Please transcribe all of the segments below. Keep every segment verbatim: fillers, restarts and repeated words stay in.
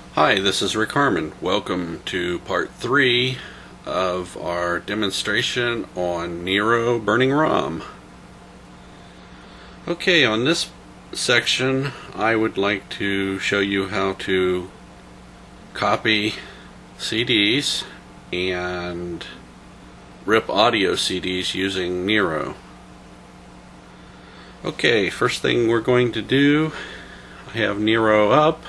Hi, this is Rick Harmon. Welcome to part three of our demonstration on Nero Burning ROM. Okay, on this section I would like to show you how to copy C Ds and rip audio C Ds using Nero. Okay, first thing we're going to do, I have Nero up,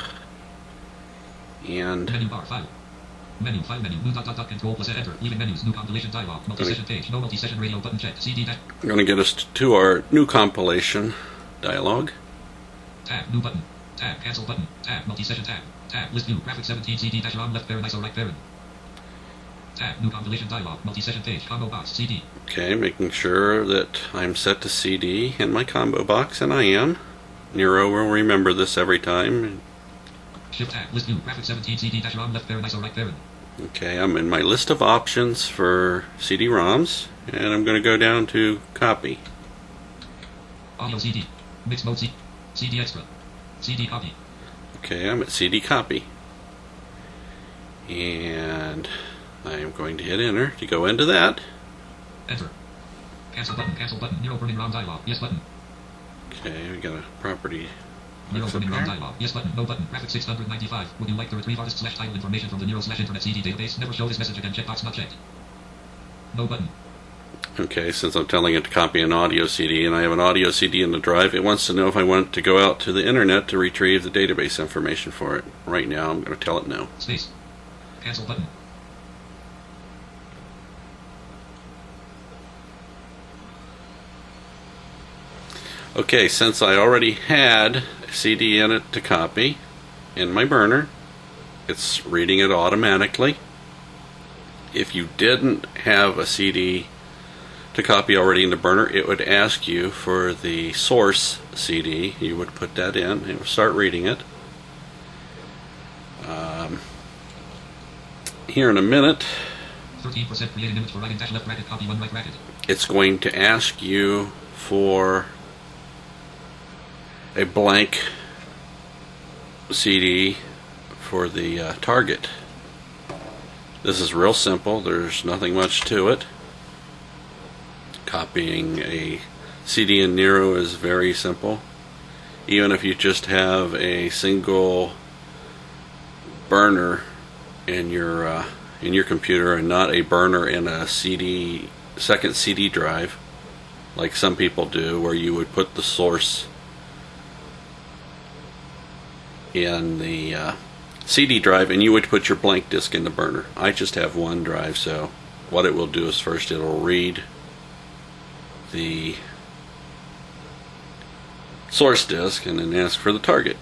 and menu bar, file. Menu, file menu, new dot dot dot, control plus enter, leaving menus, new compilation dialog, multi-session page, no multi-session radio button checked, C D dash. I'm going to get us to our new compilation dialog. Tab, new button, tab, cancel button, tab, multi-session tab, tab, list view, graphic seventeen, C D dash ROM, left parent, I S O, right parent. Tab, new compilation dialog, multi-session page, combo box, C D. Okay, making sure that I'm set to C D in my combo box, and I am. Nero will remember this every time. Shift tab, list view, graphic seventeen, C D dash ROM, left parent, I S O, right parent. Okay, I'm in my list of options for C D ROMs, and I'm going to go down to copy. Audio C D, mixed mode C, C D extra, C D copy. Okay, I'm at C D copy. And I am going to hit enter to go into that. Enter. Cancel button, cancel button, Nero Burning ROM dialog, yes button. Okay, we got a property. Nero What's up Burning ROM here? dialog, yes button, no button, graphic six hundred ninety-five. Would you like to retrieve artist slash title information from the Nero slash internet C D database? Never show this message again, checkbox not checked. No button. Okay, since I'm telling it to copy an audio C D and I have an audio C D in the drive, it wants to know if I want to go out to the internet to retrieve the database information for it. Right now, I'm going to tell it no. Space. Cancel button. Okay, since I already had a C D in it to copy in my burner, it's reading it automatically. If you didn't have a C D to copy already in the burner, it would ask you for the source C D. You would put that in and it would start reading it. Um, here in a minute, thirteen percent create an image for right and dash left bracket, copy one right bracket. it's going to ask you for a blank C D for the uh, target. This is real simple. There's nothing much to it. Copying a C D in Nero is very simple. Even if you just have a single burner in your uh, in your computer and not a burner in a C D second C D drive, like some people do, where you would put the source in the uh, C D drive and you would put your blank disk in the burner. I just have one drive, so what it will do is first it'll read the source disk and then ask for the target.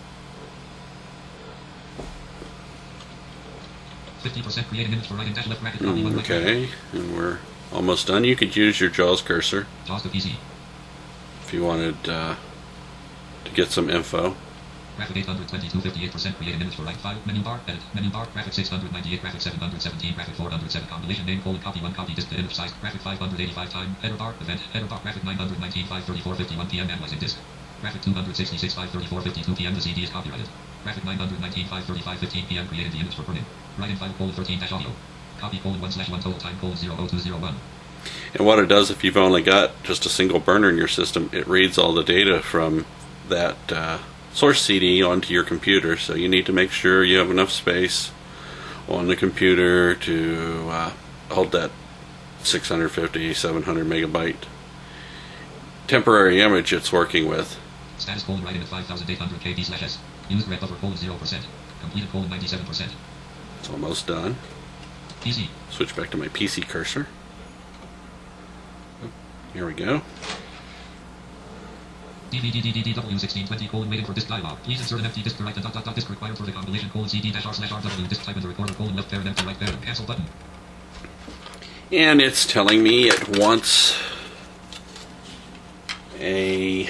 fifty percent create an image for right and dash left bracket, copy one right bracket. Okay, and we're almost done. You could use your JAWS cursor JAWS to P C. if you wanted uh, to get some info. Graphic eight hundred twenty-two, fifty-eight percent create an image for right file, menu bar, edit, menu bar, graphic six hundred ninety-eight, graphic seven hundred seventeen, graphic four hundred seven, compilation name, colon, copy one, copy disk to image size, graphic five hundred eighty-five time, error bar, event, error bar, graphic nine hundred nineteen, five thirty-four, fifty-one p m, analyzing disk, graphic two hundred sixty-six, five thirty-four, fifty-two p m, the C D is copyrighted, graphic nine hundred nineteen, five thirty-five, fifteen p m, created the image for printing, write in file, colon, thirteen dash audio, copy, colon, one slash one, total time, colon, zero oh two zero one. And what it does, if you've only got just a single burner in your system, it reads all the data from that uh, source C D onto your computer, so you need to make sure you have enough space on the computer to uh, hold that six hundred fifty, seven hundred megabyte temporary image it's working with. Status colon writing at five thousand eight hundred K B slash S. Used red buffer colon zero percent. Completed colon ninety-seven percent. It's almost done. P C. Switch back to my P C cursor. Here we go. D V D D D D W sixteen twenty colon waiting for disk dialog. Please insert an empty disk to write the dot dot dot disk required for the compilation colon C D dash R slash R W disk type in the recorder colon left parent empty right parent cancel button. And it's telling me it wants a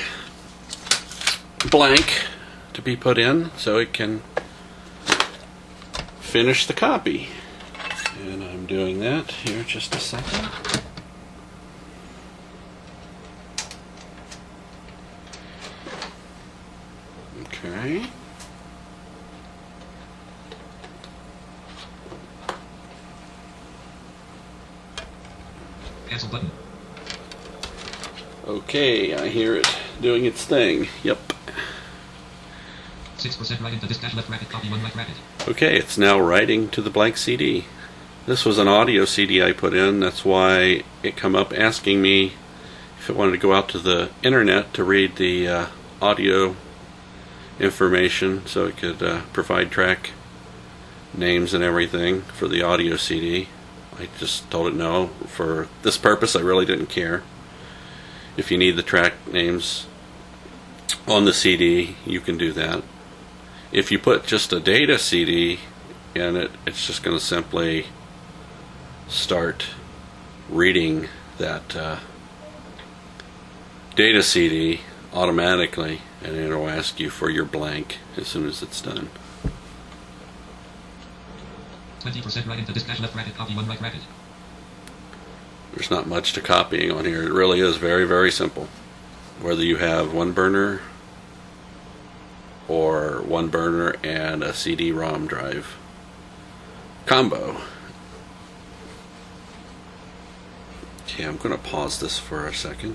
blank to be put in so it can finish the copy. And I'm doing that here just a second. Okay. Cancel button. Okay, I hear it doing its thing. Yep. six percent right into this dash left bracket, copy one right bracket. Okay, it's now writing to the blank C D. This was an audio C D I put in. That's why it come up asking me if it wanted to go out to the internet to read the uh, audio information so it could uh, provide track names and everything for the audio C D. I just told it no. For this purpose, I really didn't care. If you need the track names on the C D, you can do that. If you put just a data C D in it, it's just going to simply start reading that uh, data C D automatically, and it'll ask you for your blank as soon as it's done. twenty percent right into this dash left bracket, copy one right bracket. There's not much to copying on here. It really is very, very simple. Whether you have one burner or one burner and a C D ROM drive combo. Okay, I'm going to pause this for a second.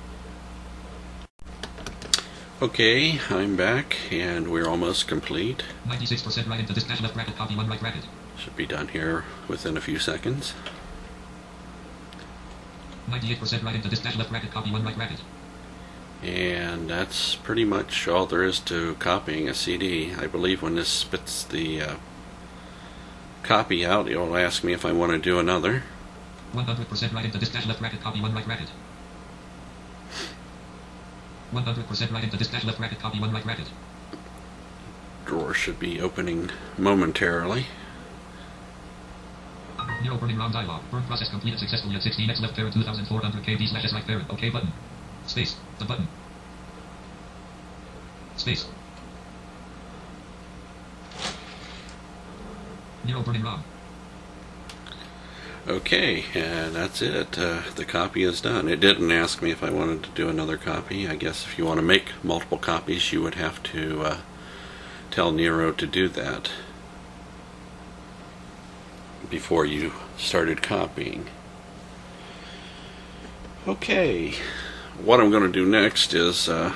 Okay, I'm back and we're almost complete. ninety-six percent right into this dash left bracket, copy one right bracket. Should be done here within a few seconds. ninety-eight percent right into this dash left bracket, copy one right bracket. And that's pretty much all there is to copying a C D. I believe when this spits the uh, copy out, it will ask me if I want to do another. one hundred percent right into this dash left bracket, copy one right bracket. one hundred percent right into this dash left bracket, copy one right bracket. Drawer should be opening momentarily. Nero burning ROM dialog. Burn process completed successfully at sixteen x left parent two thousand four hundred K B slash S right parent. OK button. Space. The button. Space. Nero burning ROM. Okay, and that's it. Uh, the copy is done. It didn't ask me if I wanted to do another copy. I guess if you want to make multiple copies, you would have to uh, tell Nero to do that before you started copying. Okay, what I'm going to do next is uh,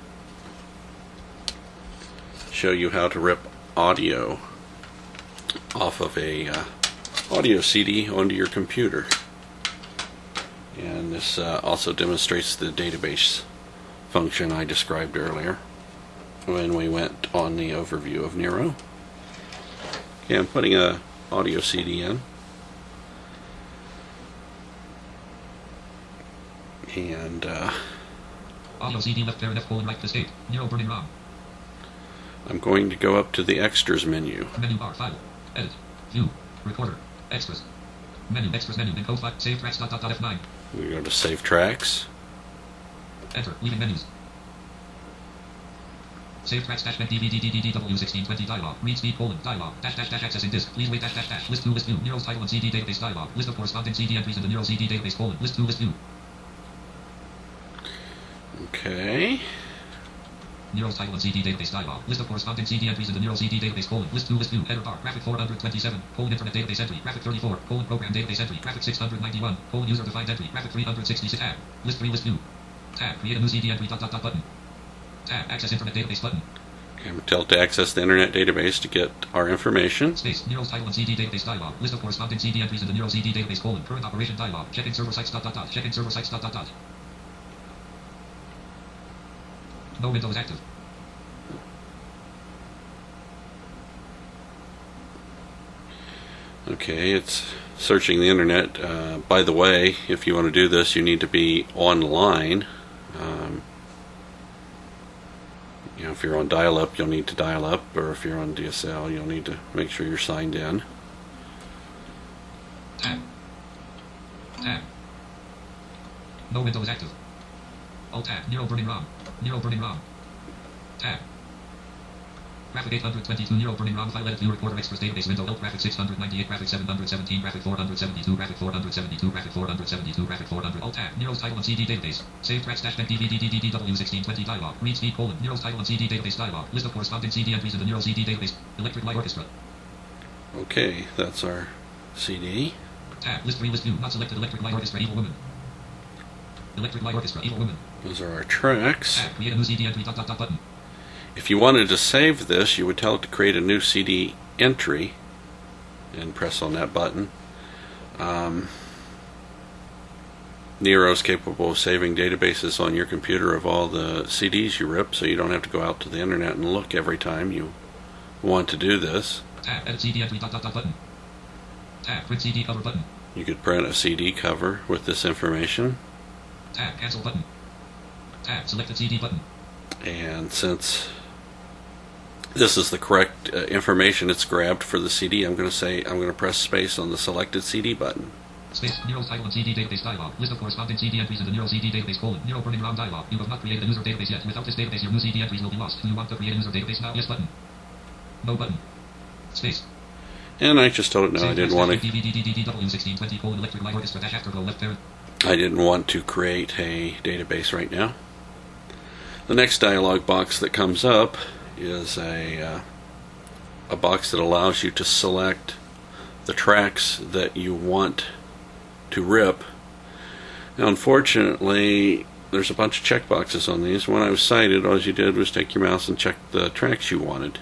show you how to rip audio off of a uh, audio C D onto your computer. And this uh, also demonstrates the database function I described earlier when we went on the overview of Nero. Okay, I'm putting a audio C D in, and uh, audio C D left parent F colon right escape. Nero burning ROM. I'm going to go up to the extras menu. Menu bar, file, edit, view, recorder, extras, menu, extras menu, encode file, save tracks dot dot dot F nine. We go to save tracks. Enter, leaving menus. Save tracks dash D V D D D D W sixteen twenty dialog. Read speed colon dialog. Dash dash dash accessing disk. Please wait dash dash dash. List two list two. Nero's title and C D database dialog. List of corresponding C D entries in the Nero C D database colon. List two list two. Okay. Nero's title and C D database dialog. List of corresponding C D entries in the Nero C D database colon. List two list two. Header bar. Graphic four hundred twenty-seven. Colon internet database entry. Graphic thirty-four. Colon program database entry. Graphic six hundred ninety-one. Colon user defined entry. Graphic three hundred sixty-six. Tab. List three list two. Tab. Create a new C D entry dot dot dot button. Tab. Access internet database button. Okay, I'm told to access the internet database to get our information. Space. Nero's title and C D database dialog. List of corresponding C D entries in the Nero C D database colon. Current operation dialog. Checking server sites dot dot dot. Checking server sites dot dot dot. No window is active. Okay, it's searching the internet. Uh, by the way, if you want to do this, you need to be online. Um, you know, if you're on dial-up, you'll need to dial up, or if you're on D S L, you'll need to make sure you're signed in. Tab. Tab. No window is active. Alt tab. Nero burning ROM. Nero burning ROM. Tab. Graphic eight hundred twenty-two. Nero burning ROM file edit view recorder express database window. Help graphic six hundred ninety-eight. Graphic seven hundred seventeen. Graphic four hundred seventy-two. Graphic four hundred seventy-two. Graphic four hundred seventy-two. Graphic four hundred. Alt tab. Nero's title and C D database. Save tracks dash D V D D D W sixteen twenty dialog. Read speed colon. Nero's title and C D database dialog. List of corresponding C D entries in the Nero C D database. Electric Light Orchestra. Okay, that's our C D. Tab. List three list two. Not selected. Electric Light Orchestra. Evil Woman. Electric Light Orchestra, Evil Woman. Those are our tracks. Tab, create a new C D entry, dot, dot, dot, button. If you wanted to save this, you would tell it to create a new C D entry and press on that button. Um, Nero is capable of saving databases on your computer of all the C Ds you rip, so you don't have to go out to the internet and look every time you want to do this. Tab, edit C D entry, dot, dot, dot, button. Tab, print C D cover button. You could print a C D cover with this information. Tab, cancel button. Tab, select the C D button. And since this is the correct uh, information it's grabbed for the C D, I'm going to say I'm going to press space on the selected C D button. Space, Nero title and C D database dialog. List of corresponding C D entries in the Nero C D database colon. Nero burning ROM dialog. You have not created a user database yet. Without this database, your new C D entries will be lost. Do you want to create a user database now? Yes button. No button. Space. And I just told it no, Save I didn't want to. W sixteen twenty colon electric light orchestra dash afterglow left parent. I didn't want to create a database right now. The next dialog box that comes up is a uh, a box that allows you to select the tracks that you want to rip. Now, unfortunately, there's a bunch of checkboxes on these. When I was sighted, all you did was take your mouse and check the tracks you wanted.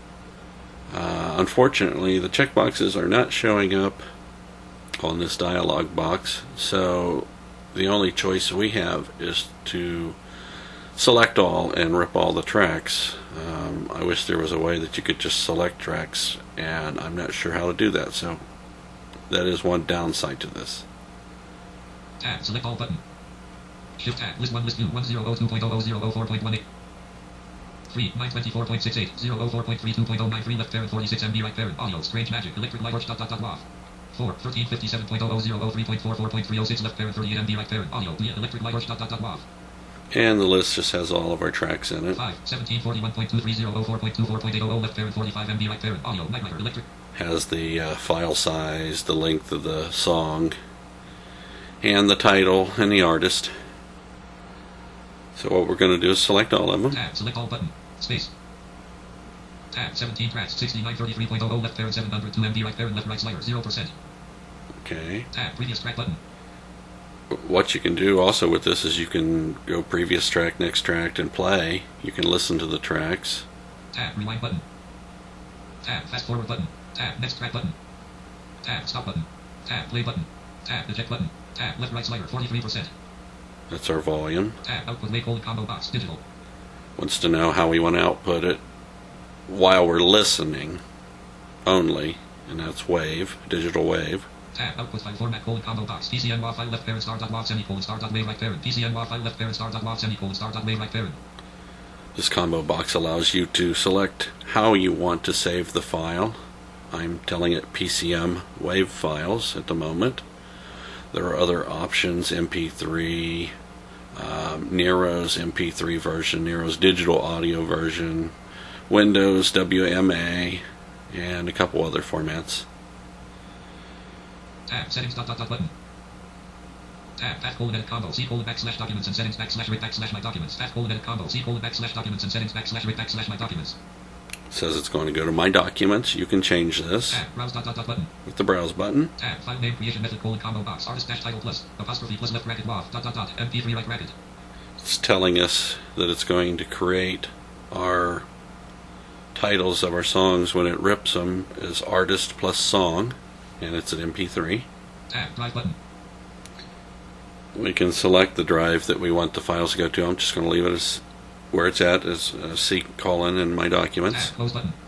Uh, unfortunately, the checkboxes are not showing up on this dialog box, so the only choice we have is to select all and rip all the tracks. Um, I wish there was a way that you could just select tracks, and I'm not sure how to do that, so that is one downside to this. Tab, select all button. Shift tab, list one, list two, one zero oh two point oh oh zero oh four point one eight. three, nine twenty-four point six eight, zero oh four point three two point oh nine three left parent, forty-six M B right parent, audio, strange magic, electric light orch, dot dot dot wav. four, thirteen fifty-seven point oh oh zero oh three point four four point three oh six left parent, thirty-eight M B right parent, audio, electric light orch, dot dot dot wav. And the list just has all of our tracks in it. five, seventeen forty-one point two three zero oh four point two four point eight oh oh left parent, forty-five M B right parent, audio, nightmare, electric. Has the uh, file size, the length of the song, and the title and the artist. So what we're going to do is select all of them. Tab, select all button. Space. Tab, seventeen tracks, sixty-nine thirty-three point oh oh left parent, seven hundred two M B right parent, left right slider, zero percent. Okay. Tab, previous track button. What you can do also with this is you can go previous track, next track, and play. You can listen to the tracks. Tab, rewind button. Tab, fast forward button. Tab, next track button. Tab, stop button. Tab, play button. Tab, eject button. Tab, left right slider, forty-three percent. That's our volume. Tab, output wave colon combo box, digital. Wants to know how we want to output it while we're listening only, and that's wave, digital wave. Tab, output file format colon combo box, P C N WAV file left parent star dot WAV semicolon star dot wave right parent, P C N WAV file left parent star dot WAV semicolon star dot wave right parent. This combo box allows you to select how you want to save the file. I'm telling it P C M wave files at the moment. There are other options, M P three, um, Nero's M P three version, Nero's digital audio version, Windows W M A, and a couple other formats. Tab, settings dot dot dot button. Tab, path colon edit combo, C colon backslash documents and settings backslash rate backslash my documents. Path colon edit combo, C colon backslash documents and settings backslash rate backslash my documents. Says it's going to go to my documents. You can change this Tab, browse dot dot dot button. with the browse button. Tab, file name creation method colon combo box, artist dash title plus, apostrophe plus left bracket wav, dot dot dot, M P three right bracket. It's telling us that it's going to create our titles of our songs when it rips them as artist plus song, and it's an M P three. Tab, drive button. We can select the drive that we want the files to go to. I'm just going to leave it as where it's at as uh, C colon in my documents. Tab, close button.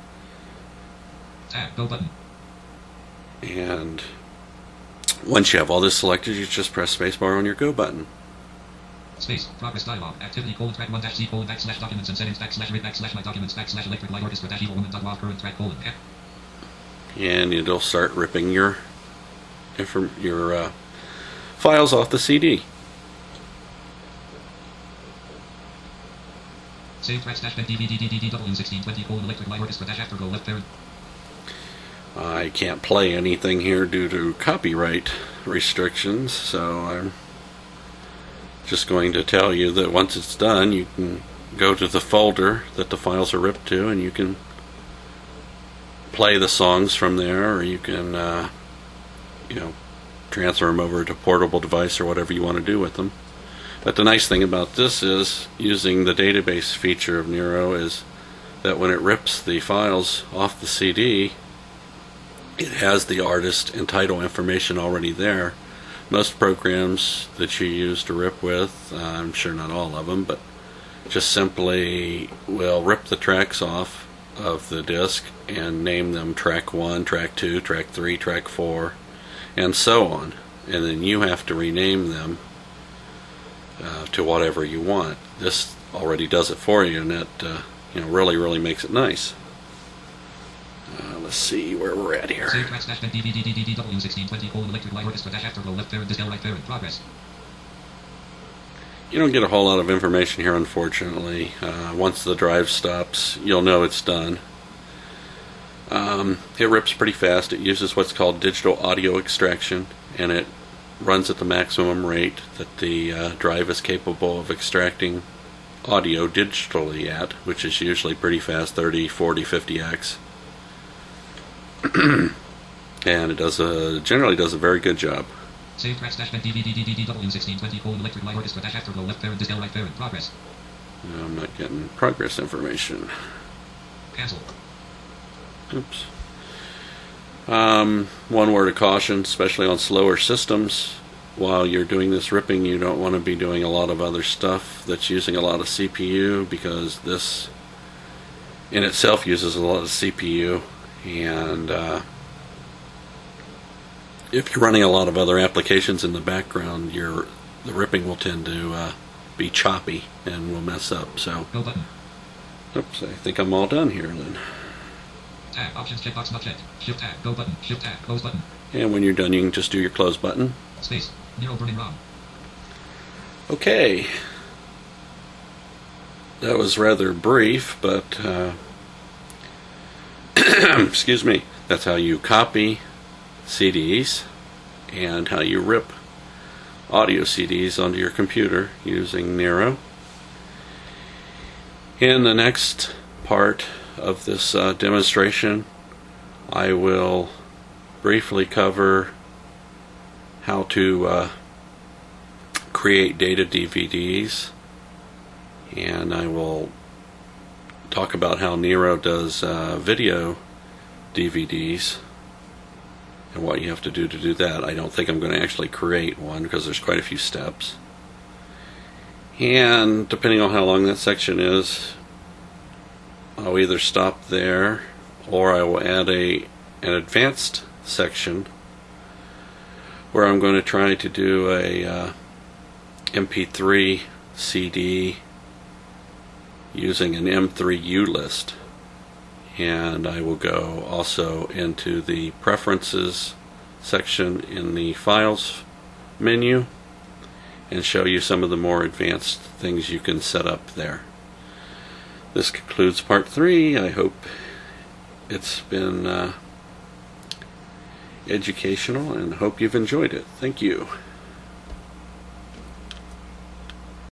Tab, go button. And once you have all this selected, you just press spacebar on your go button. Space, progress dialog, activity colon track one dash C colon backslash documents and settings backslash rate backslash my documents backslash electric light orchestra dash evil woman dot wav current track colon F. And it'll start ripping your inform your uh, files off the C D. Save tracks dash D V D D D D W sixteen twenty colon electric light orchestra dash afterglow left parent. I can't play anything here due to copyright restrictions, so I'm just going to tell you that once it's done, you can go to the folder that the files are ripped to, and you can play the songs from there, or you can, uh, you know, transfer them over to a portable device or whatever you want to do with them. But the nice thing about this is, using the database feature of Nero, is that when it rips the files off the C D, it has the artist and title information already there. Most programs that you use to rip with, uh, I'm sure not all of them, but just simply will rip the tracks off of the disc and name them track one, track two, track three, track four, and so on. And then you have to rename them uh, to whatever you want. This already does it for you, and it uh, you know, really, really makes it nice. Uh, let's see where we're at here. Save tracks dash D V D D D W sixteen twenty colon electric light orchestra dash afterglow left parent disc L right parent progress. You don't get a whole lot of information here, unfortunately. Uh, once the drive stops, you'll know it's done. Um, it rips pretty fast. It uses what's called digital audio extraction, and it runs at the maximum rate that the uh, drive is capable of extracting audio digitally at, which is usually pretty fast, thirty, forty, fifty x. And it does a, generally does a very good job. Save tracks dash D V D D D W sixteen twenty colon electric light orchestra dash afterglow left parent disc L right parent progress. No, I'm not getting progress information. Cancel. Oops. Um, one word of caution, especially on slower systems, while you're doing this ripping, you don't want to be doing a lot of other stuff that's using a lot of C P U, because this in itself uses a lot of C P U, and uh, if you're running a lot of other applications in the background, your the ripping will tend to uh, be choppy and will mess up. So, Go button. oops, I think I'm all done here then. Tab options checkbox not checked. Shift tab go button. Shift tab close button. And when you're done, you can just do your close button. Space. Nero burning ROM. Okay. That was rather brief, but uh, excuse me. That's how you copy C Ds and how you rip audio C Ds onto your computer using Nero. In the next part of this uh, demonstration, I will briefly cover how to uh, create data D V Ds, and I will talk about how Nero does uh, video D V Ds and what you have to do to do that. I don't think I'm going to actually create one because there's quite a few steps, and depending on how long that section is, I'll either stop there or I will add a an advanced section where I'm going to try to do a uh, M P three C D using an M three U list, and I will go also into the preferences section in the files menu and show you some of the more advanced things you can set up there. This concludes part three. I hope it's been uh, educational and hope you've enjoyed it. Thank you.